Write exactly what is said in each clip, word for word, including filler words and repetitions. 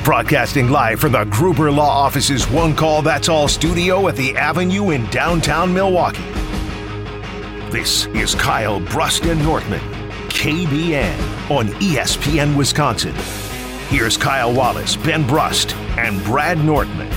Broadcasting live from the Gruber Law Office's One Call That's All studio at the Avenue in downtown Milwaukee. This is Kyle Brust and Northman, K B N on E S P N Wisconsin. Here's Kyle Wallace, Ben Brust, and Brad Northman.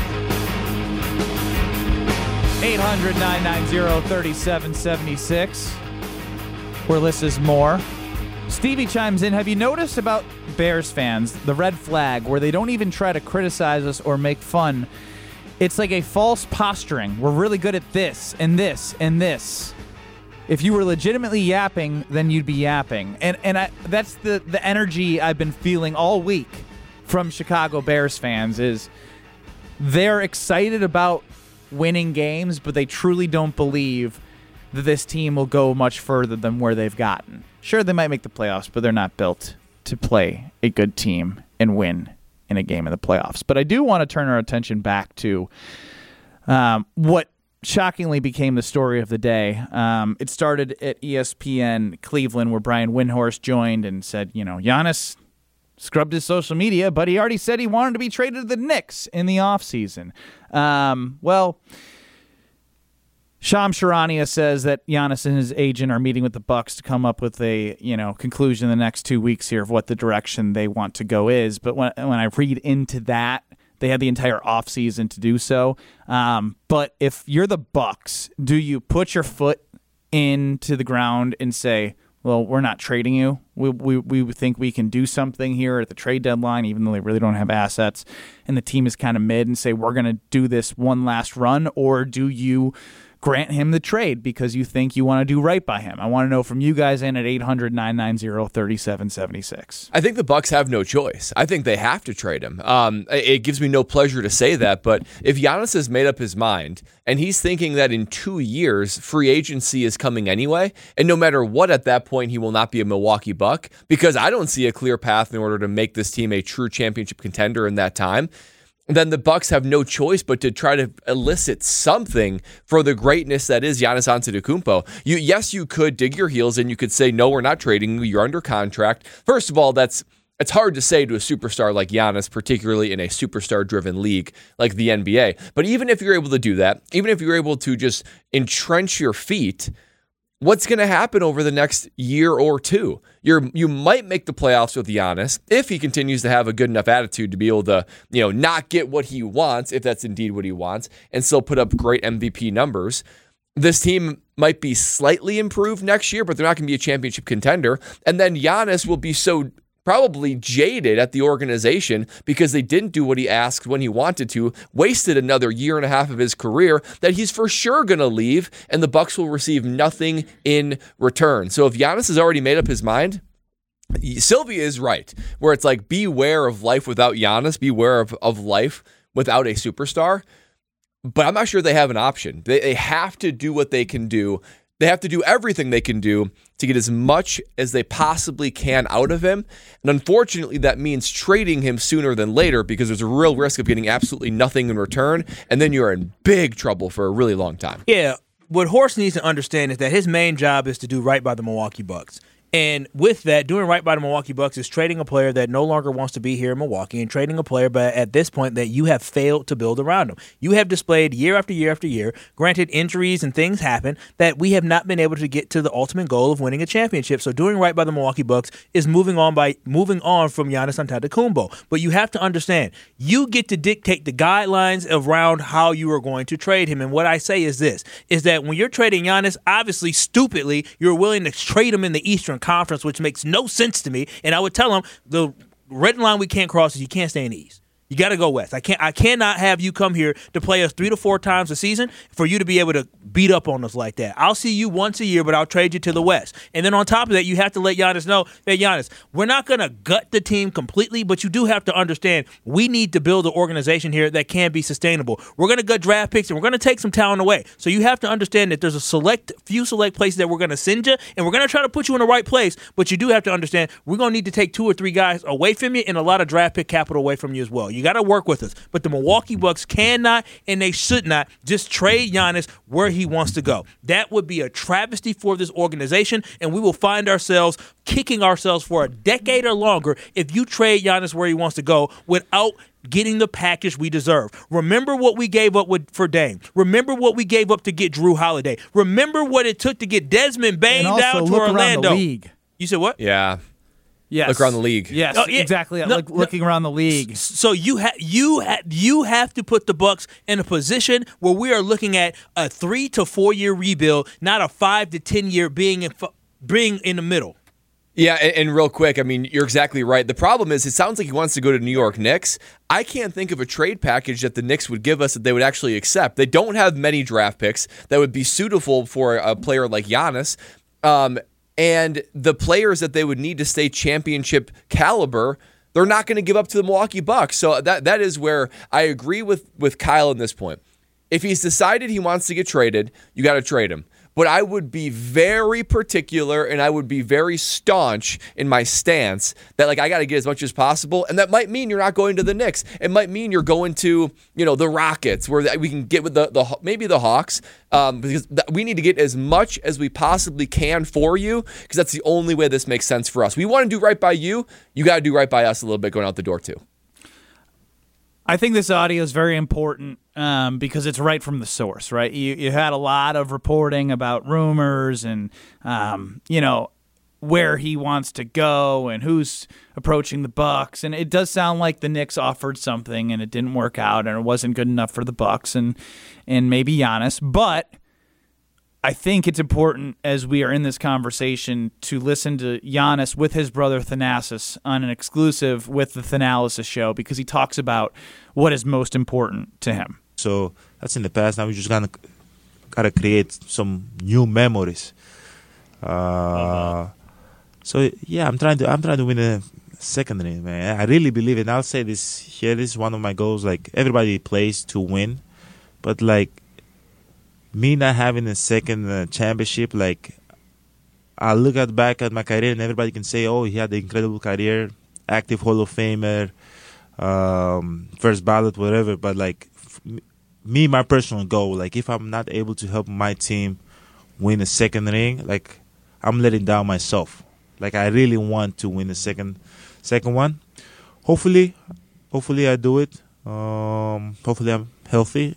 eight hundred, nine nine zero, three seven seven six. Where this is more. Stevie chimes in. Have you noticed about Bears fans, the red flag, where they don't even try to criticize us or make fun? It's like a false posturing. We're really good at this and this and this. If you were legitimately yapping, then you'd be yapping. And and I, that's the, the energy I've been feeling all week from Chicago Bears fans is they're excited about winning games, but they truly don't believe that this team will go much further than where they've gotten. Sure, they might make the playoffs, but they're not built to play a good team and win in a game in the playoffs. But I do want to turn our attention back to um, what shockingly became the story of the day. Um, it started at E S P N Cleveland, where Brian Windhorst joined and said, you know, Giannis scrubbed his social media, but he already said he wanted to be traded to the Knicks in the offseason. Um, well, Shams Charania says that Giannis and his agent are meeting with the Bucks to come up with a, you know, conclusion in the next two weeks here of what the direction they want to go is. But when when I read into that, they had the entire offseason to do so. Um, but if you're the Bucks, do you put your foot into the ground and say, well, we're not trading you. We, we we think we can do something here at the trade deadline, even though they really don't have assets, and the team is kind of mid, and say we're going to do this one last run? Or do you grant him the trade because you think you want to do right by him? I want to know from you guys in at eight hundred, nine nine zero, three seven seven six. I think the Bucks have no choice. I think they have to trade him. Um, it gives me no pleasure to say that, but if Giannis has made up his mind and he's thinking that in two years free agency is coming anyway, and no matter what at that point he will not be a Milwaukee Buck, because I don't see a clear path in order to make this team a true championship contender in that time, then the Bucks have no choice but to try to elicit something for the greatness that is Giannis Antetokounmpo. You, yes, you could dig your heels and you could say, no, we're not trading you. You're under contract. First of all, that's it's hard to say to a superstar like Giannis, particularly in a superstar-driven league like the N B A. But even if you're able to do that, even if you're able to just entrench your feet, what's going to happen over the next year or two? You're you might make the playoffs with Giannis if he continues to have a good enough attitude to be able to, you know, not get what he wants, if that's indeed what he wants, and still put up great M V P numbers. This team might be slightly improved next year, but they're not going to be a championship contender. And then Giannis will be so probably jaded at the organization because they didn't do what he asked when he wanted to, wasted another year and a half of his career, that he's for sure going to leave, and the Bucks will receive nothing in return. So if Giannis has already made up his mind, Sylvia is right, where it's like, beware of life without Giannis, beware of, of life without a superstar. But I'm not sure they have an option. They, they have to do what they can do. They have to do everything they can do to get as much as they possibly can out of him. And unfortunately, that means trading him sooner than later, because there's a real risk of getting absolutely nothing in return, and then you're in big trouble for a really long time. Yeah, what Horst needs to understand is that his main job is to do right by the Milwaukee Bucks. And with that, doing right by the Milwaukee Bucks is trading a player that no longer wants to be here in Milwaukee, and trading a player, but at this point, that you have failed to build around him. You have displayed year after year after year, granted injuries and things happen, that we have not been able to get to the ultimate goal of winning a championship. So doing right by the Milwaukee Bucks is moving on by moving on from Giannis Antetokounmpo. But you have to understand, you get to dictate the guidelines around how you are going to trade him. And what I say is this, is that when you're trading Giannis, obviously, stupidly, you're willing to trade him in the Eastern Conference, which makes no sense to me. And I would tell him the red line we can't cross is you can't stay in the East. You got to go west. I can't. I cannot have you come here to play us three to four times a season for you to be able to beat up on us like that. I'll see you once a year, but I'll trade you to the west. And then on top of that, you have to let Giannis know that, Giannis, we're not going to gut the team completely, but you do have to understand we need to build an organization here that can be sustainable. We're going to gut draft picks, and we're going to take some talent away. So you have to understand that there's a select few select places that we're going to send you, and we're going to try to put you in the right place, but you do have to understand we're going to need to take two or three guys away from you and a lot of draft pick capital away from you as well. You got to work with us. But the Milwaukee Bucks cannot and they should not just trade Giannis where he wants to go. That would be a travesty for this organization, and we will find ourselves kicking ourselves for a decade or longer if you trade Giannis where he wants to go without getting the package we deserve. Remember what we gave up with, for Dame. Remember what we gave up to get Drew Holiday. Remember what it took to get Desmond Bain and also down to look Orlando. Around the league. You said what? Yeah. Yes. Look around the league. Yes, Oh, yeah. exactly. No, Look, looking around the league. So you ha- you ha- you have to put the Bucks in a position where we are looking at a three to four year rebuild, not a five to ten year being in f- being in the middle. Yeah, and, and real quick, I mean, you're exactly right. The problem is it sounds like he wants to go to New York Knicks. I can't think of a trade package that the Knicks would give us that they would actually accept. They don't have many draft picks that would be suitable for a player like Giannis. Um, and the players that they would need to stay championship caliber, they're not going to give up to the Milwaukee Bucks. So that that is where I agree with, with Kyle in this point. If he's decided he wants to get traded, you got to trade him. But I would be very particular and I would be very staunch in my stance that, like, I got to get as much as possible. And that might mean you're not going to the Knicks. It might mean you're going to, you know, the Rockets, where we can get with the, the maybe the Hawks, um, because we need to get as much as we possibly can for you, because that's the only way this makes sense for us. We want to do right by you. You got to do right by us a little bit going out the door, too. I think this audio is very important um, because it's right from the source, right? You you had a lot of reporting about rumors and, um, you know, where he wants to go and who's approaching the Bucks. And it does sound like the Knicks offered something and it didn't work out and it wasn't good enough for the Bucks and, and maybe Giannis. But I think it's important as we are in this conversation to listen to Giannis with his brother Thanasis on an exclusive with the Thanalysis show, because he talks about what is most important to him. So that's in the past. Now we just gotta gotta create some new memories. Uh, uh-huh. So yeah, I'm trying to I'm trying to win a second ring, man. I really believe it. And I'll say this here. This is one of my goals. Like, everybody plays to win, but like, me not having a second uh, championship, like, I look at back at my career and everybody can say, oh, he had an incredible career, active Hall of Famer, um, first ballot, whatever. But like, f- me, my personal goal, like, if I'm not able to help my team win a second ring, like, I'm letting down myself. Like, I really want to win the second, second one. Hopefully, hopefully I do it. Um, hopefully I'm healthy.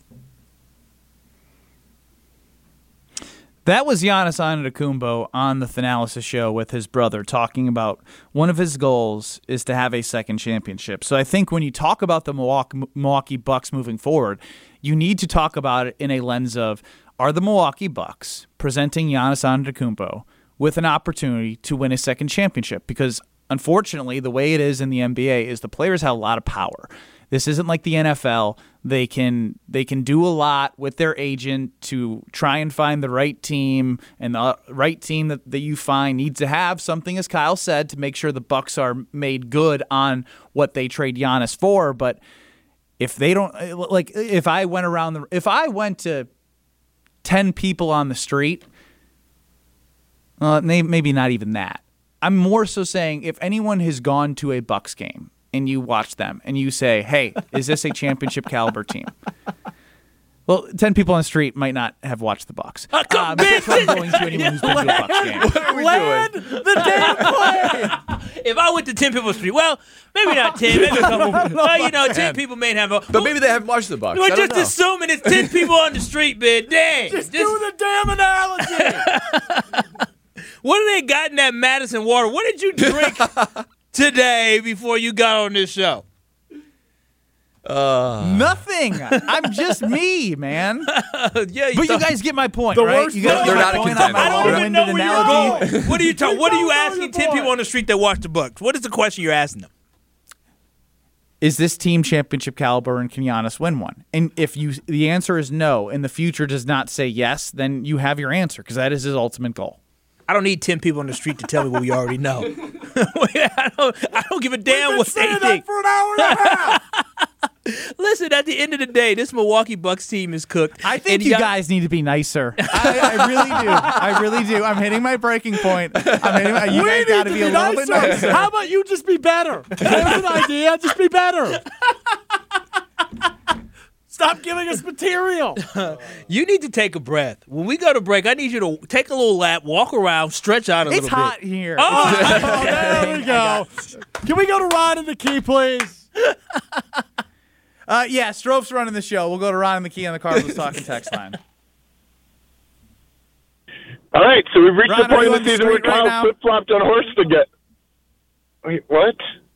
That was Giannis Antetokounmpo on the Thanalysis show with his brother, talking about one of his goals is to have a second championship. So I think when you talk about the Milwaukee, Milwaukee Bucks moving forward, you need to talk about it in a lens of, are the Milwaukee Bucks presenting Giannis Antetokounmpo with an opportunity to win a second championship? Because unfortunately, the way it is in the N B A is the players have a lot of power. This isn't like the N F L. They can they can do a lot with their agent to try and find the right team, and the right team that, that you find needs to have something, as Kyle said, to make sure the Bucks are made good on what they trade Giannis for. But if they don't, like, if I went around the, if I went to ten people on the street, uh, maybe not even that. I'm more so saying, if anyone has gone to a Bucks game and you watch them and you say, hey, is this a championship caliber team? Well, ten people on the street might not have watched the Bucks. Uh, um, that's what I'm going to anyone who's been to a Bucks game. What are we Land doing? the damn plane! If I went to ten people on the street, well, maybe not ten, maybe a couple. Well, you know, ten people may have. A, But maybe they haven't watched the Bucks. We're I don't just know. assuming it's ten people on the street, man. Dang. Just, do the damn analogy! What do they got in that Madison water? What did you drink today before you got on this show? Uh, Nothing. I'm just me, man. yeah, But you thought- guys get my point, The right? worst You guys they're get not my a point on my contender. I don't even long-winded know where analogy. you're going. What are you talking? What are you don't know asking your ten point. people on the street that watch the Bucks? What is the question you're asking them? Is this team championship caliber, and can Giannis win one? And if you the answer is no, and the future does not say yes, then you have your answer, because that is his ultimate goal. I don't need ten people on the street to tell me what we already know. I don't. I don't give a damn what they Say think. that for an hour and a half. Listen, at the end of the day, this Milwaukee Bucks team is cooked. I think and you y'all- guys need to be nicer. I, I really do. I really do. I'm hitting my breaking point. I'm hitting my, you We guys need got to to be be a little bit nicer. nicer. How about you just be better? There's an idea. Just be better. Stop giving us material. You need to take a breath. When we go to break, I need you to take a little lap, walk around, stretch out a It's little bit. hot here. Oh, oh, there we go. Can we go to Ron in the key, please? Uh, yeah, Stroph's running the show. We'll go to Ron and the Key on the Cardinals Talking text line. All right, so we've reached Ron, the are point you of on the the season where street right Kyle now? flip-flopped on Horst again. Wait, what?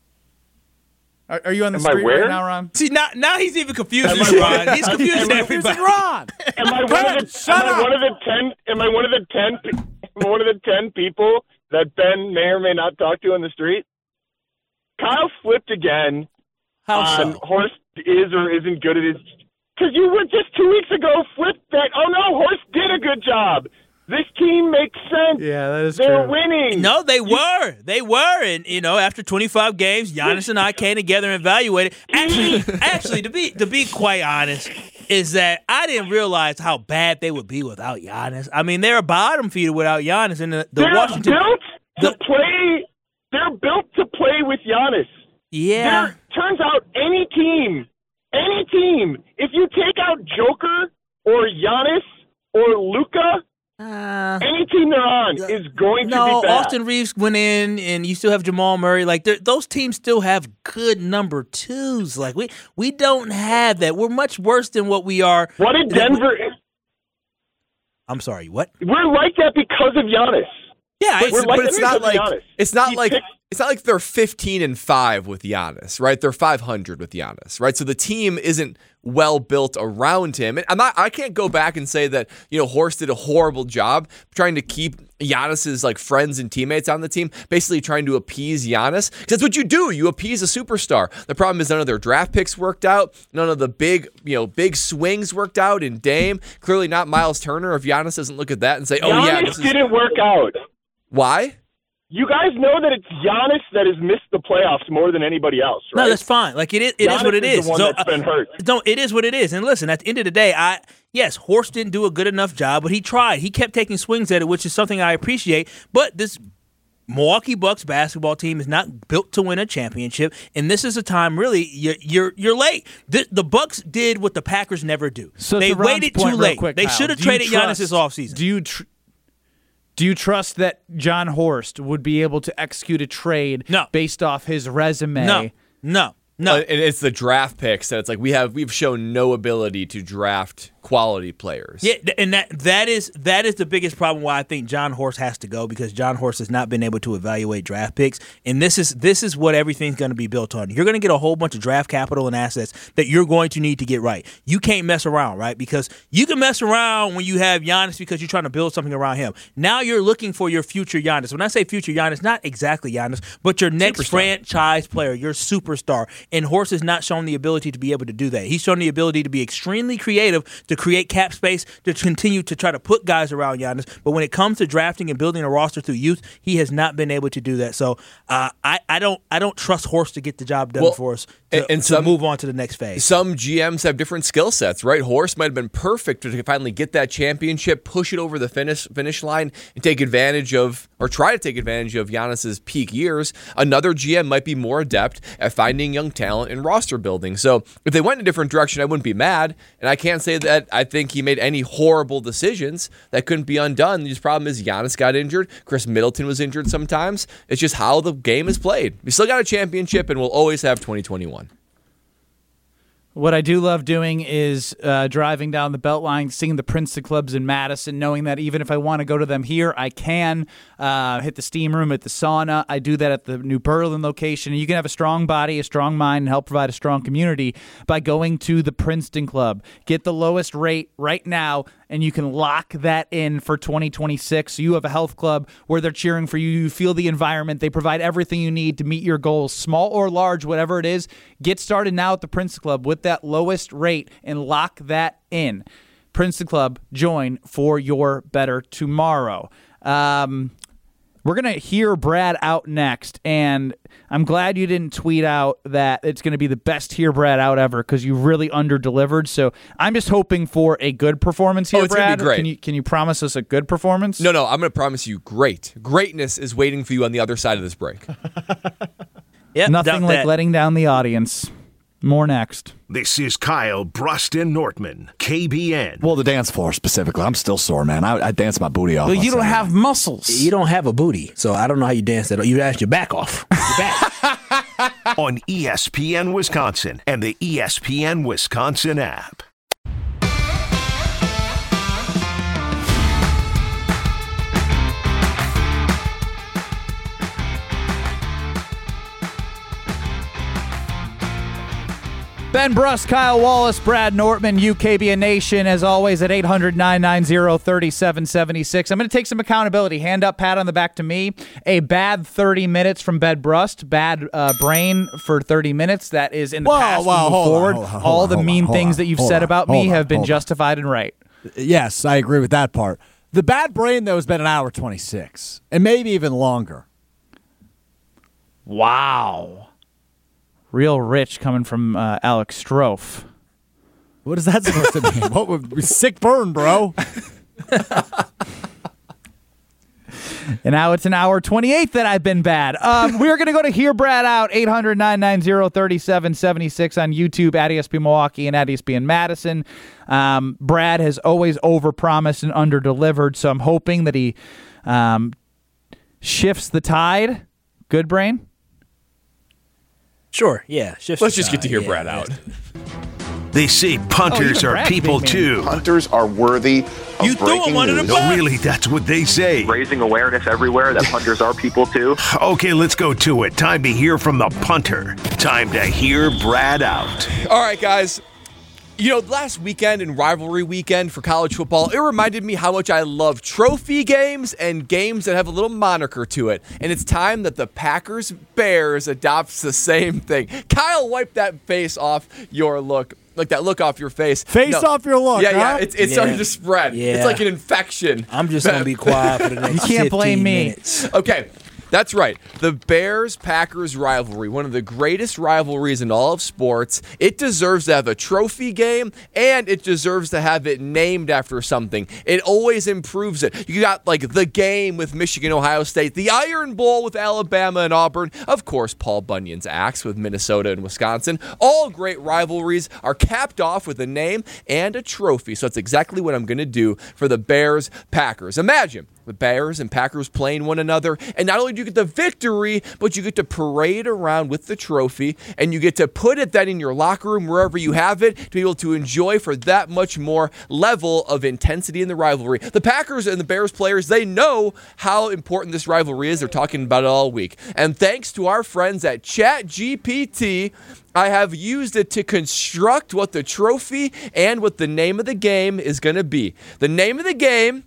Are, are you on the Am I street where? right now, Ron? See, now, now he's even confusing Am I you, right? Ron. He's confusing Am I everybody. Ron. Am I one Ben, of the shut am I up. one of the ten am I one of the ten pe- am I one of the ten people that Ben may or may not talk to on the street? Kyle flipped again How on so? Horst is or isn't good at his because you were just two weeks ago flipped that oh no, Horst did a good job. This team makes sense. Yeah, that is They're true. winning. No, they were. They were. And, you know, after twenty-five games, Giannis and I came together and evaluated. Actually, actually, to be to be quite honest, is that I didn't realize how bad they would be without Giannis. I mean, they're a bottom feeder without Giannis. And the, the They're Washington. built to the- play. They're built to play with Giannis. Yeah. There, turns out any team, any team, if you take out Joker or Giannis or Luka, Uh, any team they're on is going to no, be bad. Austin Reeves went in, and you still have Jamal Murray. Like they're- those teams still have good number twos. Like we we don't have that. We're much worse than what we are. What did Denver? I'm sorry. What? We're like that because of Giannis. Yeah, But, We're it's, like but it's that not because of like Giannis. it's not He like picked- it's not like they're fifteen and five with Giannis, right? They're five hundred with Giannis, right? So the team isn't well built around him. And I'm not I can't go back and say that, you know, Horst did a horrible job trying to keep Giannis's like friends and teammates on the team, basically trying to appease Giannis. Because that's what you do. You appease a superstar. The problem is none of their draft picks worked out. None of the big, you know, big swings worked out in Dame. Clearly not Miles Turner. If Giannis doesn't look at that and say, oh Giannis yeah, this is didn't work out. why? You guys know that it's Giannis that has missed the playoffs more than anybody else, right? No, that's fine. Like it is. It Giannis is what it is is. the one so, that's been hurt. Uh, no, it is what it is. And listen, at the end of the day, I yes, Horst didn't do a good enough job, but he tried. He kept taking swings at it, which is something I appreciate. But this Milwaukee Bucks basketball team is not built to win a championship, and this is a time really you're you're, you're late. The, the Bucks did what the Packers never do. So they to Ron's waited point, too real late. quick, they Kyle, should have do you traded trust- Giannis this offseason. Do you tr- do you trust that John Horst would be able to execute a trade No. based off his resume? no, no, no. Uh, and it's the draft picks that it's like we have we've shown no ability to draft quality players. Yeah, th- and that that is that is the biggest problem why I think John Horst has to go, because John Horst has not been able to evaluate draft picks, and this is this is what everything's going to be built on. You're going to get a whole bunch of draft capital and assets that you're going to need to get right. You can't mess around, right? Because you can mess around when you have Giannis because you're trying to build something around him. Now you're looking for your future Giannis. When I say future Giannis, not exactly Giannis, but your next Superstar. franchise player, your superstar. And Horst has not shown the ability to be able to do that. He's shown the ability to be extremely creative, to create cap space, to continue to try to put guys around Giannis. But when it comes to drafting and building a roster through youth, he has not been able to do that. So uh, I, I don't I don't trust Horst to get the job done Well, for us to, and- and to some- move on to the next phase. Some G Ms have different skill sets, right? Horst might have been perfect to finally get that championship, push it over the finish finish line, and take advantage of, or try to take advantage of Giannis's peak years. Another G M might be more adept at finding young talent and roster building. So if they went in a different direction, I wouldn't be mad. And I can't say that I think he made any horrible decisions that couldn't be undone. The problem is Giannis got injured. Chris Middleton was injured sometimes. It's just how the game is played. We still got a championship, and we'll always have twenty twenty-one. What I do love doing is uh, driving down the Beltline, seeing the Princeton clubs in Madison, knowing that even if I want to go to them here, I can uh, hit the steam room at the sauna. I do that at the New Berlin location. And you can have a strong body, a strong mind, and help provide a strong community by going to the Princeton Club. Get the lowest rate right now, and you can lock that in for twenty twenty-six. So you have a health club where they're cheering for you. You feel the environment. They provide everything you need to meet your goals, small or large, whatever it is. Get started now at the Princeton Club with that lowest rate and lock that in. Princeton Club, join for your better tomorrow. Um, we're going to hear Brad out next, and I'm glad you didn't tweet out that it's going to be the best Hear Brad out ever, because you really under-delivered. So I'm just hoping for a good performance here, Oh, it's gonna Brad. be great. Can you, can you promise us a good performance? No, no, I'm going to promise you great. Greatness is waiting for you on the other side of this break. Yeah, Nothing doubt like that. letting down the audience. More next. This is Kyle Bruston Nortman, K B N. Well, the dance floor specifically. I'm still sore, man. I, I dance my booty off. Well, you don't Sunday. have muscles. You don't have a booty, so I don't know how you dance that. You asked your back off. Your back. On E S P N Wisconsin and the E S P N Wisconsin app. Ben Brust, Kyle Wallace, Brad Nortman, U K B N Nation, as always, at eight hundred, nine nine zero, three seven seven six. I'm going to take some accountability. Hand up, pat on the back to me. A bad thirty minutes from Ben Brust. Bad uh, brain for thirty minutes. That is in the Whoa, past, whoa, moving hold on, forward. hold on, hold All on, the hold mean on, things hold that you've on, said about me hold on, have been hold on. justified and right. Yes, I agree with that part. The bad brain, though, has been an hour twenty-six, and maybe even longer. Wow. Real rich coming from uh, Alex Strofe. What is that supposed to mean? What would sick burn, bro? And now it's an hour twenty-eight that I've been bad. Um, we're going to go to Hear Brad Out, eight hundred, nine nine zero, three seven seven six on YouTube, at E S P N Milwaukee and at E S P N Madison. Um, Brad has always overpromised and underdelivered, so I'm hoping that he um, shifts the tide. Good brain? Sure, yeah. Shift Let's just get to hear yeah, Brad yeah. out. They say punters even are Brad's people big man. too. Punters are worthy of You threw breaking him under the news. bus. No, really, that's what they say. Raising awareness everywhere that punters are people too. Okay, let's go to it. Time to hear from the punter. Time to hear Brad out. All right, guys. You know, last weekend and rivalry weekend for college football, it reminded me how much I love trophy games and games that have a little moniker to it. And it's time that the Packers Bears adopts the same thing. Kyle, wipe that face off your look. Like that look off your face. Face No. off your look, Yeah, huh? yeah. It's, it's Yeah. starting to spread. Yeah. It's like an infection. I'm just going to be quiet for the next You can't blame fifteen me. minutes. Okay, that's right. The Bears-Packers rivalry, one of the greatest rivalries in all of sports. It deserves to have a trophy game, and it deserves to have it named after something. It always improves it. You got, like, the game with Michigan, Ohio State, the Iron Bowl with Alabama and Auburn, of course, Paul Bunyan's Axe with Minnesota and Wisconsin. All great rivalries are capped off with a name and a trophy, so that's exactly what I'm going to do for the Bears-Packers. Imagine the Bears and Packers playing one another, and not only do you get the victory, but you get to parade around with the trophy, and you get to put it then in your locker room, wherever you have it, to be able to enjoy for that much more level of intensity in the rivalry. The Packers and the Bears players, they know how important this rivalry is. They're talking about it all week. And thanks to our friends at ChatGPT, I have used it to construct what the trophy and what the name of the game is going to be. The name of the game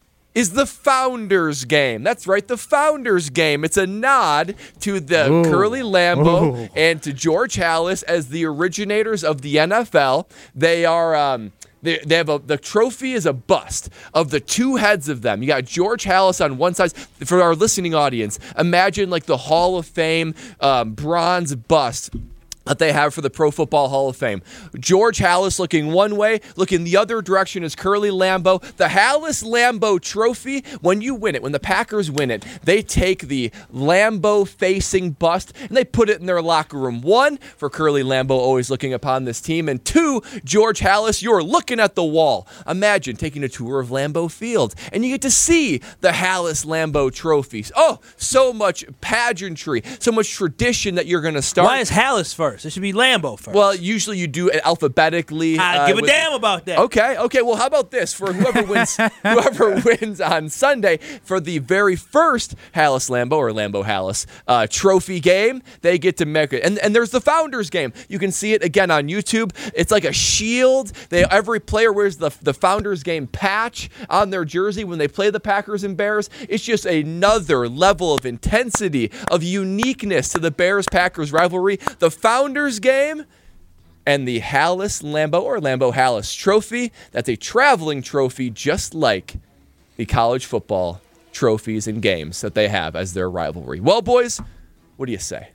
is the Founders Game. That's right, the Founders Game. It's a nod to the Ooh. Curly Lambeau Ooh. and to George Halas as the originators of the N F L. They are... Um, They, they have a, the trophy is a bust of the two heads of them. You got George Halas on one side. For our listening audience, imagine like the Hall of Fame um, bronze bust that they have for the Pro Football Hall of Fame. George Halas looking one way, looking the other direction is Curly Lambeau. The Halas-Lambeau trophy, when you win it, when the Packers win it, they take the Lambeau-facing bust and they put it in their locker room. One, for Curly Lambeau always looking upon this team, and two, George Halas, you're looking at the wall. Imagine taking a tour of Lambeau Field, and you get to see the Halas-Lambeau trophies. Oh, so much pageantry, so much tradition that you're going to start. Why is Halas first? It should be Lambeau first. Well, usually you do it alphabetically. I uh, give a with- damn about that. Okay, okay. Well, how about this for whoever wins? whoever wins on Sunday for the very first Halas Lambeau or Lambeau Halas uh, trophy game, they get to make it. And and there's the Founders Game. You can see it again on YouTube. It's like a shield. They every player wears the the Founders Game patch on their jersey when they play the Packers and Bears. It's just another level of intensity, of uniqueness to the Bears-Packers rivalry. The Founders Game and the Halas Lambeau or Lambeau Halas trophy. That's a traveling trophy, just like the college football trophies and games that they have as their rivalry. Well, boys, what do you say?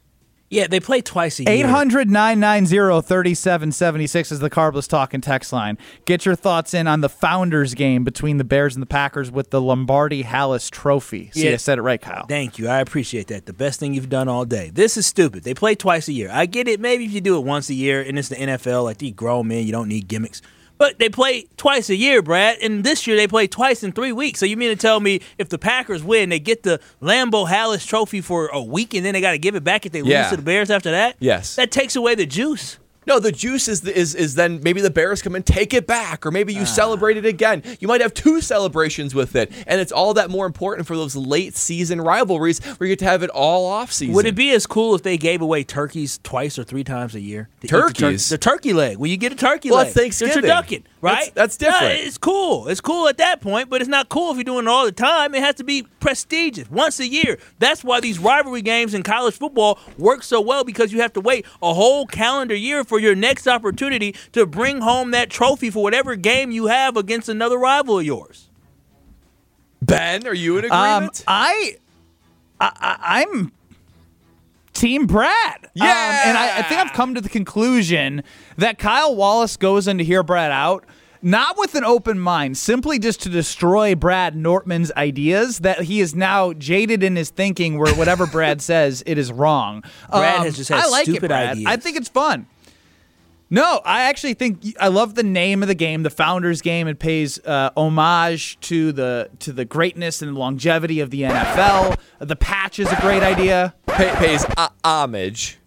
Yeah, they play twice a year. eight hundred, nine nine zero, three seven seven six is the Carbless Talking text line. Get your thoughts in on the Founders game between the Bears and the Packers with the Lombardi-Halas Trophy. See, Yeah. I said it right, Kyle. Thank you. I appreciate that. The best thing you've done all day. This is stupid. They play twice a year. I get it. Maybe if you do it once a year and it's the N F L, like these grown men, you don't need gimmicks. But they play twice a year, Brad, and this year they play twice in three weeks. So you mean to tell me if the Packers win, they get the Lambeau-Halas Trophy for a week, and then they got to give it back if they Yeah. lose to the Bears after that? Yes. That takes away the juice. No, the juice is is is then maybe the Bears come and take it back, or maybe you Ah. celebrate it again. You might have two celebrations with it, and it's all that more important for those late season rivalries where you get to have it all off season. Would it be as cool if they gave away turkeys twice or three times a year? To eat the tur- Turkeys? The, turkey leg. Well, you get a turkey Well, leg. that's Thanksgiving. It's a turducken, right? That's- that's different. No, it's cool. It's cool at that point, but it's not cool if you're doing it all the time. It has to be prestigious, once a year. That's why these rivalry games in college football work so well, because you have to wait a whole calendar year for your next opportunity to bring home that trophy for whatever game you have against another rival of yours. Ben, are you in Um, agreement? I, I, I- I'm Team Brad. Yeah! Um, and I, I think I've come to the conclusion that Kyle Wallace goes in to hear Brad out, not with an open mind, simply just to destroy Brad Nortman's ideas, that he is now jaded in his thinking where whatever Brad says, it is wrong. Brad Um, has just had I like stupid it, Brad. ideas. I think it's fun. No, I actually think I love the name of the game, the Founders game. It pays uh, homage to the to the greatness and longevity of the N F L. The patch is a great idea. Pay, pays uh, homage.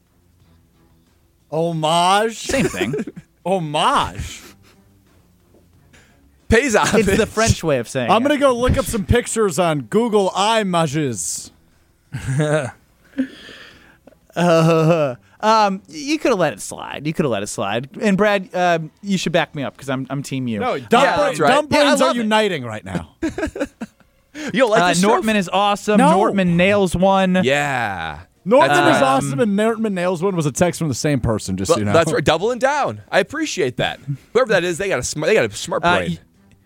Homage. Same thing. Homage. Pays homage. It's the French way of saying I'm it. going to go look up some pictures on Google Images. Uh, um, you could have let it slide. You could have let it slide. And Brad, uh, you should back me up because I'm I'm Team you. No, dumb, Yeah, bra- that's right. dumb Yeah, I brains are love it. uniting right now. You don't like Uh, this Nortman is awesome. No. Nortman nails one. Yeah. Nortman That's is right. awesome, and Nortman Nails one was a text from the same person, just so But you know. that's right. Doubling down. I appreciate that. Whoever that is, they got a smart. They got a smart Uh, brain. y-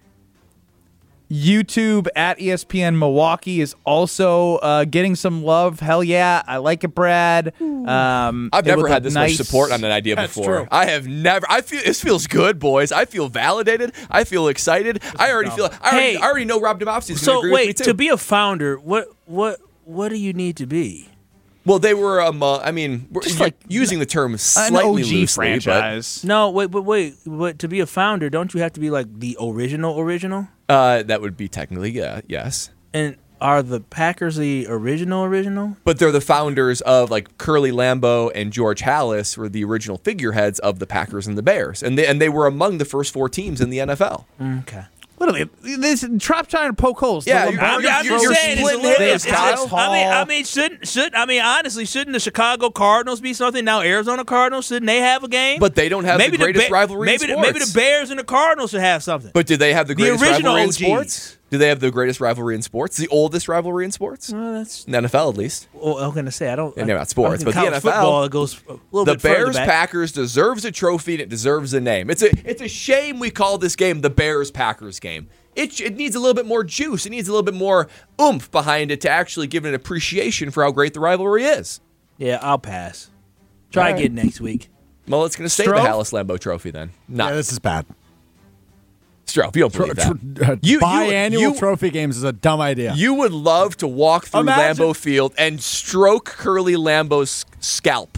YouTube at E S P N Milwaukee is also uh, getting some love. Hell yeah, I like it, Brad. Um, I've it never would had look this nice. much support on an idea That's before. true. I have never. I feel this feels good, boys. I feel validated. I feel excited. I already feel. I already, Hey, I already know Rob Domofsky is going to So agree wait, with me too. to be a founder, what what what do you need to be? well, they were. Um, uh, I mean, we're Just you're like using the term An slightly O G loosely, franchise. No, wait, but wait, but to be a founder, don't you have to be like the original original? but uh, that would be technically yeah, yes. And are the Packers the original original? But they're the founders of like Curly Lambeau and George Halas were the original figureheads of the Packers and the Bears, and they and they were among the first four teams in the N F L. Okay. What are they? This Trop trying to poke holes. Yeah, The you're- Lombardi you're- I'm you're- just you're saying, it's a splitting little. hairs, It's, it's, Kyle. it's, I mean, I mean, shouldn't should I mean honestly, shouldn't the Chicago Cardinals be something now? Arizona Cardinals shouldn't they have a game? But they don't have the greatest Ba- rivalry in Maybe the, sports. maybe the Bears and the Cardinals should have something. But did they have the The greatest original rivalry in O Gs. sports? Do they have the greatest rivalry in sports? The oldest rivalry in sports? Well, that's. In the N F L, at least. Well, I'm gonna say I don't. Yeah, no, not sports, I think but the college N F L, football, it goes a little The bit further Bears back. Packers deserves a trophy and it deserves a name. It's a it's a shame we call this game the Bears Packers game. It it needs a little bit more juice. It needs a little bit more oomph behind it to actually give it an appreciation for how great the rivalry is. Yeah, I'll pass. Try All right. again next week. Well, it's going to stay the Strofe? Halas Lambeau Trophy then. Not Yeah, this is bad. Strofe. You don't believe that. Uh, You- you- Biannual you- trophy games is a dumb idea. You would love to walk through Imagine- Lambeau Field and stroke Curly Lambeau's scalp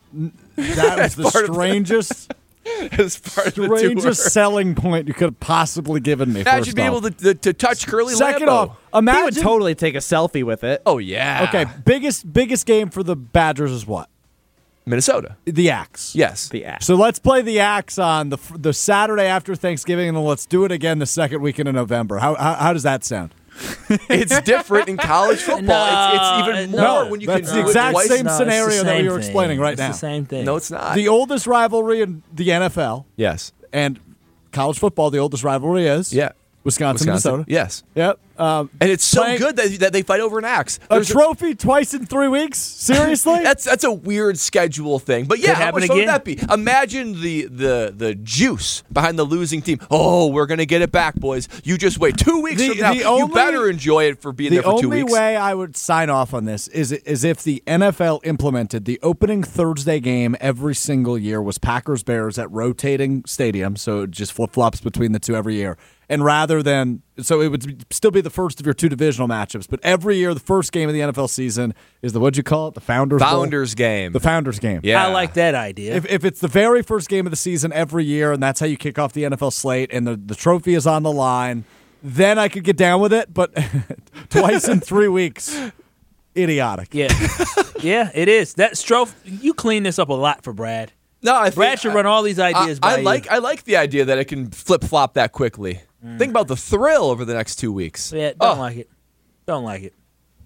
that was the part of the- strangest, as part of the tour. strangest selling point you could have possibly given me. Imagine first being off. able to, to, to touch Curly Second Lambeau. off, He imagine. would totally take a selfie with it. Oh, yeah. Okay, biggest biggest game for the Badgers is what? Minnesota. The Axe. Yes. The ass. So let's play the Axe on the the Saturday after Thanksgiving, and then let's do it again the second weekend of November. How how, how does that sound? It's different in college football. No, it's, it's even no, more when you that's can the do exact it twice. same No, it's scenario the that we same were thing. explaining right it's now. the same thing. No, it's not. The oldest rivalry in the N F L yes. and college football, the oldest rivalry is Yeah. Wisconsin, Minnesota. Yes. Yep. Um, And it's so playing- good that, that they fight over an axe. A There's trophy twice in three weeks? Seriously? That's that's a weird schedule thing. But yeah, Could how happen much fun would again. that be? Imagine the the the juice behind the losing team. Oh, we're gonna get it back, boys. You just wait two weeks The- from now. the you only- better enjoy it for being the there for two only weeks. way I would sign off on this is is if the N F L implemented the opening Thursday game every single year was Packers Bears at rotating stadiums, so it just flip flops between the two every year. And rather than so it would still be the first of your two divisional matchups, but every year the first game of the N F L season is the what'd you call it? The Founders Bowl? Founders game. The Founders game. Yeah. I like that idea. If, if it's the very first game of the season every year, and that's how you kick off the N F L slate, and the, the trophy is on the line, then I could get down with it. But twice in three weeks, idiotic. yeah, yeah, it is. That Strofe, you clean this up a lot for Brad. No, I think, Brad should run all these ideas. I, by I you. like I like the idea that it can flip flop that quickly. Mm. Think about the thrill over the next two weeks. Yeah, don't Oh. like it. Don't like it.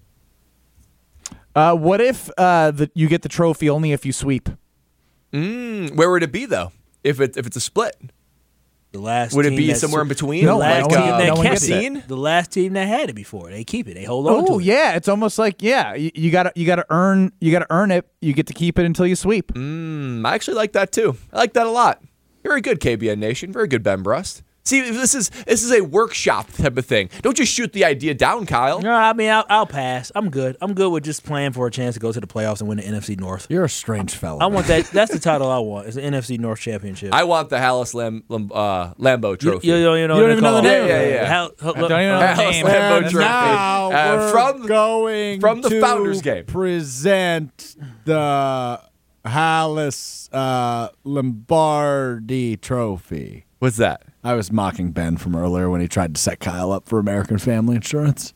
Uh, what if uh, the, you get the trophy only if you sweep? Mm, where would it be though? If it if it's a split, The last would it team be that's- somewhere in between? No, the last like no team one- uh, that no one kept gets it. Scene? The last team that had it before, they keep it. They hold on to Oh it. yeah, it's almost like yeah, you, you gotta you gotta earn you gotta earn it. You get to keep it until you sweep. Mm, I actually like that too. I like that a lot. Very good, K B N Nation. Very good, Ben Brust. See, this is this is a workshop type of thing. Don't just shoot the idea down, Kyle. No, I mean, I'll, I'll pass. I'm good. I'm good with just playing for a chance to go to the playoffs and win the N F C North. You're a strange fellow. I want that. That's the title I want. Is the N F C North Championship. I want the Hallis Lam, Lam, uh, Lambeau you, Trophy. you don't even know, You what don't even know they're the called. name. Yeah, yeah, yeah. How- how- I don't even know the Hallis name. Lambeau And Trophy. now Uh, we're from going from the to Founders game. present the Hallis uh, Lombardi Trophy. What's that? I was mocking Ben from earlier when he tried to set Kyle up for American Family Insurance.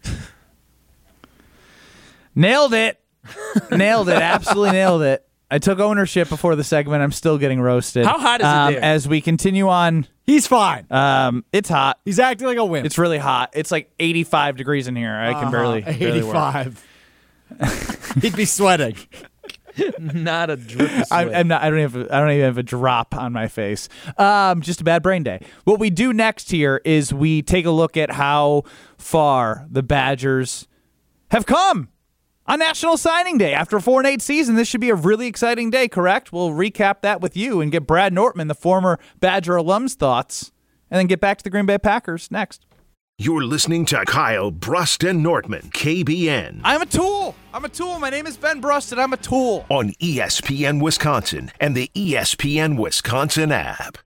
Nailed it, nailed it, absolutely nailed it. I took ownership before the segment. I'm still getting roasted. How hot is it um, there? As we continue on, He's fine. um, it's hot. He's acting like a wimp. It's really hot. It's like eighty-five degrees in here. I can barely, Uh-huh. barely work. eighty-five. He'd be sweating. Not a drip of I'm, sweat. I'm not. I don't have. I don't even have a drop on my face. Um, just a bad brain day. What we do next here is we take a look at how far the Badgers have come on National Signing Day. After a four and eight season, this should be a really exciting day. Correct? We'll recap that with you and get Brad Nortman, the former Badger alum's thoughts, and then get back to the Green Bay Packers next. You're listening to Kyle Brust and Nortman, K B N, I'm a tool. I'm a tool. My name is Ben Brust, and I'm a tool. on E S P N Wisconsin and the E S P N Wisconsin app.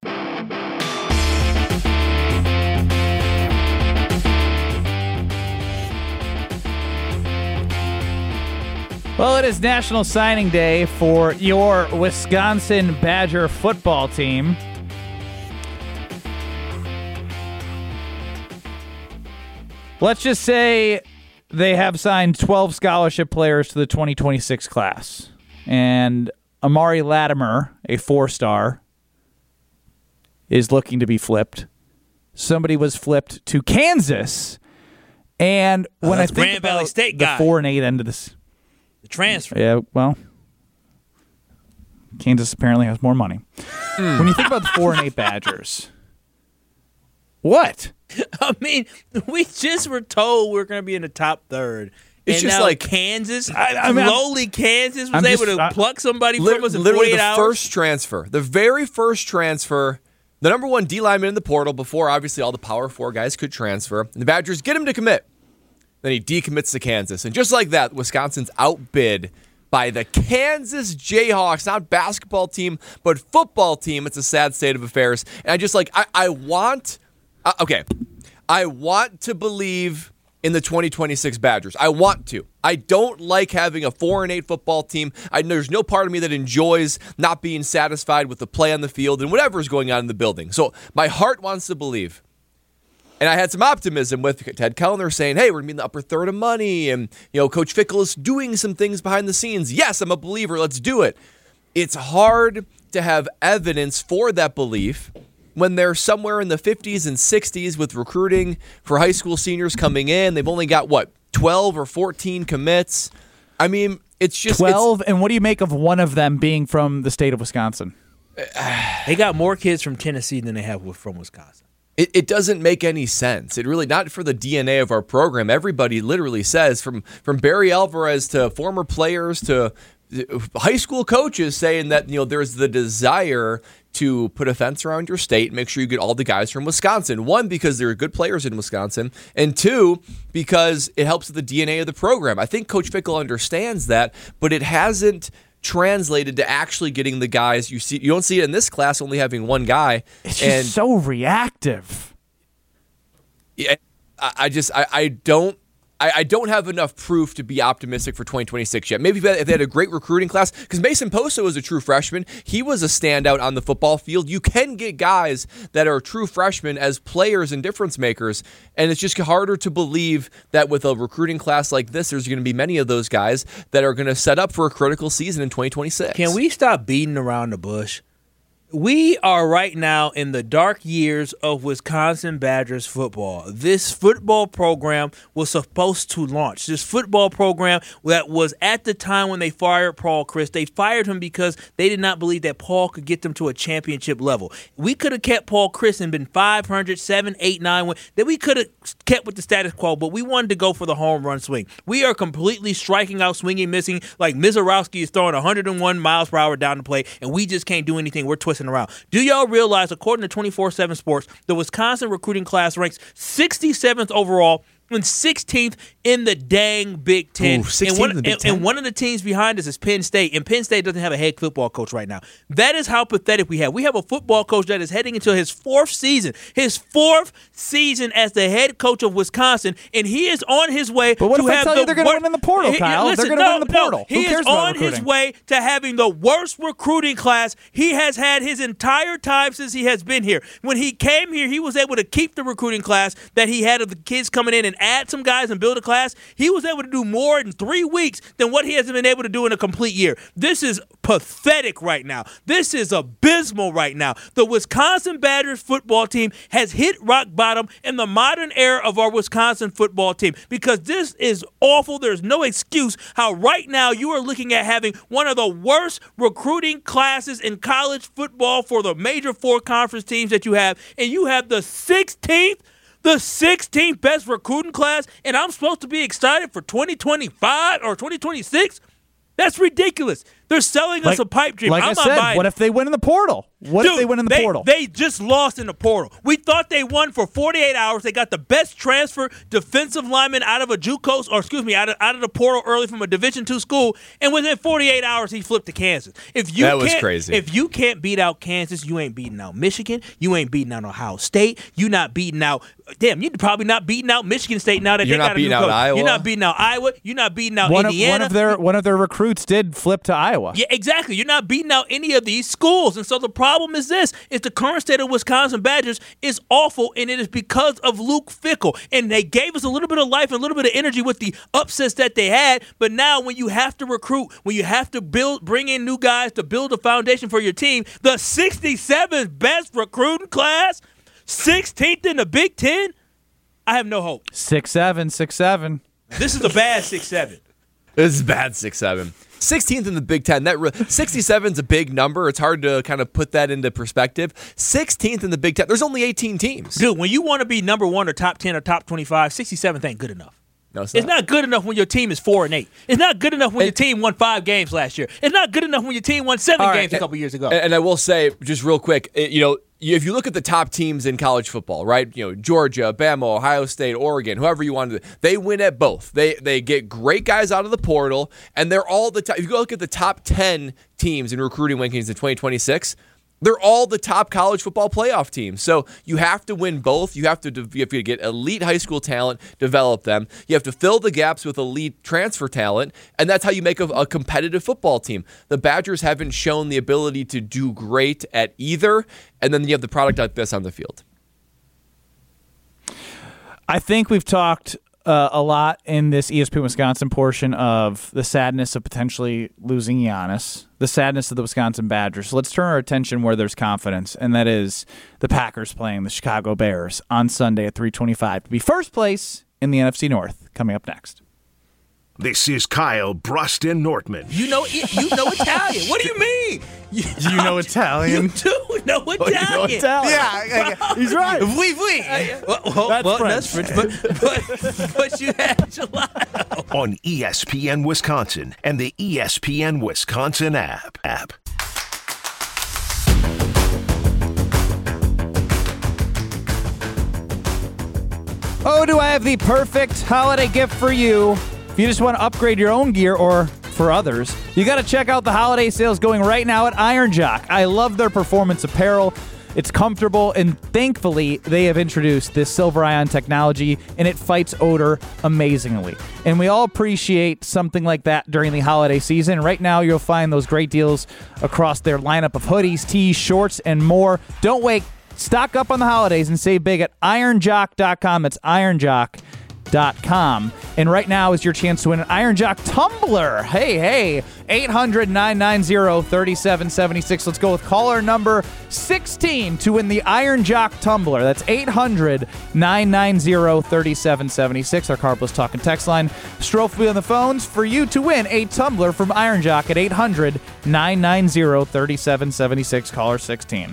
Well, it is National Signing Day for your Wisconsin Badger football team. Let's just say they have signed twelve scholarship players to the twenty twenty-six class. And Amari Latimer, a four-star, is looking to be flipped. Somebody was flipped to Kansas. And when I that's think Grand Valley about State the guy. four and eight end of this, The transfer. yeah, well, Kansas apparently has more money. When you think about the four and eight Badgers, what? I mean, we just were told we are going to be in the top third. It's and just now like- Kansas, I- I mean, I'm- lowly Kansas, was I'm able just- to I- pluck somebody Lit- from us in literally forty-eight the hours. first transfer, the very first transfer, the number one D lineman in the portal before obviously all the Power Four guys could transfer. And the Badgers get him to commit. Then he decommits to Kansas. And just like that, Wisconsin's outbid by the Kansas Jayhawks, not basketball team, but football team. It's a sad state of affairs. And I just like, I, I want, uh, okay, I want to believe in the twenty twenty-six Badgers. I want to. I don't like having a four and eight football team. I, there's no part of me that enjoys not being satisfied with the play on the field and whatever is going on in the building. So my heart wants to believe. And I had some optimism with Ted Kellner saying, hey, we're going to be in the upper third of money. And, you know, Coach Fickle is doing some things behind the scenes. Yes, I'm a believer. Let's do it. It's hard to have evidence for that belief when they're somewhere in the fifties and sixties with recruiting for high school seniors coming in. They've only got, what, twelve or fourteen commits? I mean, it's just twelve, and what do you make of one of them being from the state of Wisconsin? They got more kids from Tennessee than they have with- from Wisconsin. It, it doesn't make any sense. It really, not for the D N A of our program. Everybody literally says, from from Barry Alvarez to former players to high school coaches, saying that, you know, there's the desire to put a fence around your state, make sure you get all the guys from Wisconsin. One, because there are good players in Wisconsin, and two, because it helps with the D N A of the program. I think Coach Fickell understands that, but it hasn't translated to actually getting the guys. You see, you don't see it in this class, only having one guy. It's and just so reactive. Yeah, I, I just I, I don't. I, I don't have enough proof to be optimistic for twenty twenty-six yet. Maybe if they had a great recruiting class, because Mason Poso is a true freshman. He was a standout on the football field. You can get guys that are true freshmen as players and difference makers, and it's just harder to believe that with a recruiting class like this, there's going to be many of those guys that are going to set up for a critical season in twenty twenty-six. Can we stop beating around the bush? We are right now in the dark years of Wisconsin Badgers football. This football program was supposed to launch. This football program that was at the time when they fired Paul Chryst. They fired him because they did not believe that Paul could get them to a championship level. We could have kept Paul Chryst and been five hundred, seven, eight, nine. Then we could have kept with the status quo, but we wanted to go for the home run swing. We are completely striking out, swinging, missing, like Mizorowski is throwing one hundred one miles per hour down the plate, and we just can't do anything. We're twisting around. Do y'all realize, according to twenty-four seven Sports, the Wisconsin recruiting class ranks sixty-seventh overall and sixteenth in the dang Big Ten. Ooh, sixteenth and, one, in the Big and, Ten? and one of the teams behind us is Penn State, and Penn State doesn't have a head football coach right now. That is how pathetic we have. We have a football coach that is heading into his fourth season, his fourth season as the head coach of Wisconsin, and he is on his way But what to if I have tell the you they're gonna wor- win in the portal, He- Kyle? Listen, They're gonna no, win in the no, portal. Who He cares is about on his recruiting? way to having the worst recruiting class he has had his entire time since he has been here. When he came here, he was able to keep the recruiting class that he had of the kids coming in and add some guys and build a class. He was able to do more in three weeks than what he has been able to do in a complete year. This is pathetic right now. This is abysmal right now. The Wisconsin Badgers football team has hit rock bottom in the modern era of our Wisconsin football team, because this is awful. There's no excuse how right now you are looking at having one of the worst recruiting classes in college football for the major four conference teams that you have, and you have the sixteenth The sixteenth best recruiting class, and I'm supposed to be excited for twenty twenty-five or twenty twenty-six? That's ridiculous. They're selling us Like- a pipe dream. Like I'm I not said, buying what it. if they win in the portal? What Dude, if they win in the they, portal? They just lost in the portal. We thought they won for forty-eight hours. They got the best transfer defensive lineman out of a JUCO, or excuse me, out of, out of the portal early from a Division two school, and within forty-eight hours he flipped to Kansas. If you That was can't- crazy. If you can't beat out Kansas, you ain't beating out Michigan. You ain't beating out Ohio State. You not beating out. Damn, you're probably not beating out Michigan State now that You're they not got a new beating out coach. Iowa? You're not beating out Iowa. You're not beating out one, of, Indiana. one of their one of their recruits did flip to Iowa. Yeah, exactly. You're not beating out any of these schools. And so the problem is this, is the current state of Wisconsin Badgers is awful, and it is because of Luke Fickell. And they gave us a little bit of life and a little bit of energy with the upsets that they had, but now when you have to recruit, when you have to build, bring in new guys to build a foundation for your team, the sixty-seventh best recruiting class, sixteenth in the Big Ten, I have no hope. Six seven, six seven. This is a bad six seven. This is bad six seven. sixteenth in the Big Ten. That re- sixty-seven is a big number. It's hard to kind of put that into perspective. sixteenth in the Big Ten. There's only eighteen teams. Dude, when you want to be number one or top ten or top twenty-five, sixty-seventh ain't good enough. No, it's It's not. not good enough when your team is four and eight. It's not good enough when your team won five games last year. It's not good enough when your team won seven All right, games a couple years ago. And, and I will say, just real quick, it- you know, you- if you look at the top teams in college football, right? You know, Georgia, Bama, Ohio State, Oregon, whoever you want to, they win at both. They they get great guys out of the portal, and they're all the top. If you go look at the top ten teams in recruiting rankings in twenty twenty-six. They're all the top college football playoff teams. So you have to win both. You have to you have to get elite high school talent, develop them. You have to fill the gaps with elite transfer talent, and that's how you make a, a competitive football team. The Badgers haven't shown the ability to do great at either, and then you have the product like this on the field. I think we've talked uh, a lot in this E S P N Wisconsin portion of the sadness of potentially losing Giannis, the sadness of the Wisconsin Badgers. So let's turn our attention where there's confidence, and that is the Packers playing the Chicago Bears on Sunday at three twenty-five to be first place in the N F C North. Coming up next. This is Kyle Bruston Nortman. You know, you know Italian. What do you mean? You, You know Italian? You do you know Italian. Italian. Yeah, I- I- he's right. Oui, oui. Well, well, That's well, French. that's French, but, but, but you had gelato. On E S P N Wisconsin and the E S P N Wisconsin app. app. Oh, do I have the perfect holiday gift for you? If you just want to upgrade your own gear or for others, you got to check out the holiday sales going right now at Iron Jock. I love their performance apparel. It's comfortable, and thankfully, they have introduced this silver ion technology, and it fights odor amazingly. And we all appreciate something like that during the holiday season. Right now, you'll find those great deals across their lineup of hoodies, tees, shorts, and more. Don't wait. Stock up on the holidays and save big at iron jock dot com. That's iron jock dot com. And right now is your chance to win an Iron Jock tumbler. Hey, hey, eight hundred, nine nine zero, three seven seven six. Let's go with caller number sixteen to win the Iron Jock tumbler. That's eight hundred, nine nine zero, three seven seven six. Our Carpless Talk and Text line. Strofe will be on the phones for you to win a tumbler from Iron Jock at eight hundred, nine nine zero, three seven seven six. Caller sixteen.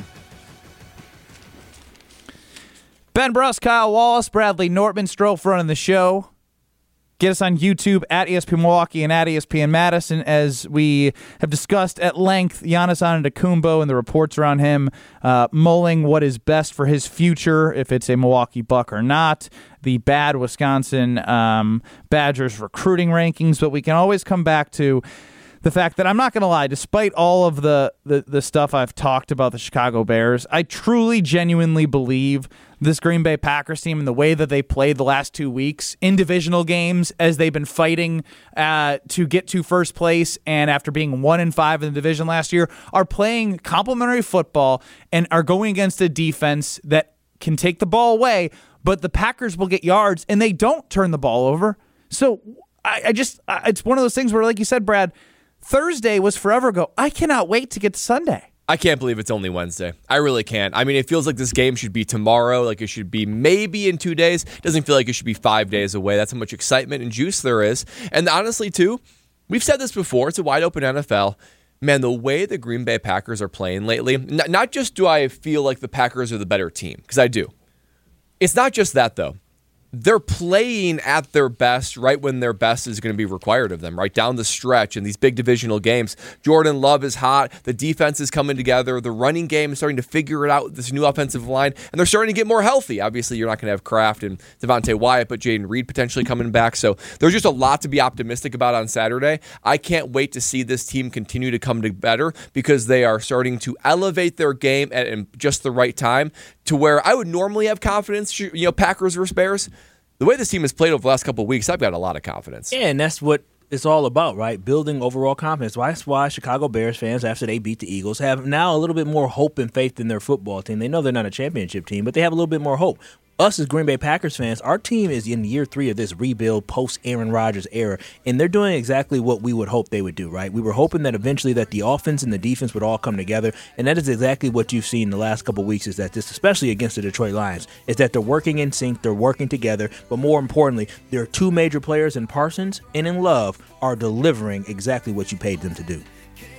Ben Bruss, Kyle Wallace, Bradley Nortman, Strofe running the show. Get us on YouTube at E S P N Milwaukee and at E S P N Madison. As we have discussed at length, Giannis Antetokounmpo and the reports around him uh, mulling what is best for his future, if it's a Milwaukee Buck or not. The bad Wisconsin um, Badgers recruiting rankings, but we can always come back to the fact that I'm not going to lie, despite all of the, the, the stuff I've talked about the Chicago Bears, I truly, genuinely believe this Green Bay Packers team and the way that they played the last two weeks in divisional games as they've been fighting uh, to get to first place, and after being one and five in the division last year, are playing complimentary football and are going against a defense that can take the ball away, but the Packers will get yards and they don't turn the ball over. So I, I just, I, it's one of those things where, like you said, Brad, Thursday was forever ago. I cannot wait to get to Sunday. I can't believe it's only Wednesday. I really can't. I mean, it feels like this game should be tomorrow, like it should be maybe in two days. It doesn't feel like it should be five days away. That's how much excitement and juice there is. And honestly, too, we've said this before. It's a wide open N F L. Man, the way the Green Bay Packers are playing lately, n- not just do I feel like the Packers are the better team, because I do. It's not just that, though. They're playing at their best right when their best is going to be required of them, right down the stretch in these big divisional games. Jordan Love is hot. The defense is coming together. The running game is starting to figure it out with this new offensive line, and they're starting to get more healthy. Obviously, you're not going to have Kraft and Devontae Wyatt, but Jaden Reed potentially coming back. So there's just a lot to be optimistic about on Saturday. I can't wait to see this team continue to come to better because they are starting to elevate their game at just the right time to where I would normally have confidence, you know, Packers versus Bears. The way this team has played over the last couple of weeks, I've got a lot of confidence. Yeah, and that's what it's all about, right? Building overall confidence. That's why Chicago Bears fans, after they beat the Eagles, have now a little bit more hope and faith in their football team. They know they're not a championship team, but they have a little bit more hope. Us as Green Bay Packers fans, our team is in year three of this rebuild post-Aaron Rodgers era, and they're doing exactly what we would hope they would do, right? We were hoping that eventually that the offense and the defense would all come together, and that is exactly what you've seen the last couple of weeks, is that this, especially against the Detroit Lions, is that they're working in sync, they're working together, but more importantly, there are two major players in Parsons and in Love are delivering exactly what you paid them to do.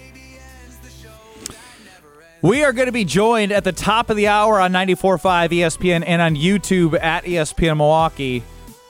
We are going to be joined at the top of the hour on ninety-four point five E S P N and on YouTube at E S P N Milwaukee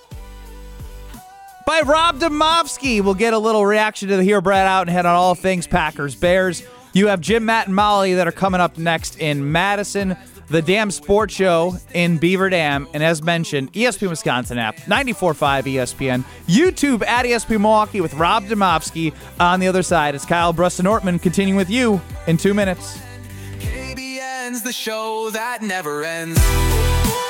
by Rob Demovsky. We'll get a little reaction to the Here Brad Out and head on all things Packers Bears. You have Jim, Matt, and Molly that are coming up next in Madison, the Dam Sports Show in Beaver Dam, and as mentioned, E S P N Wisconsin app, ninety-four point five E S P N, YouTube at E S P N Milwaukee with Rob Demovsky on the other side. It's Kyle Bruss and Nortman continuing with you in two minutes. K B N's the show that never ends.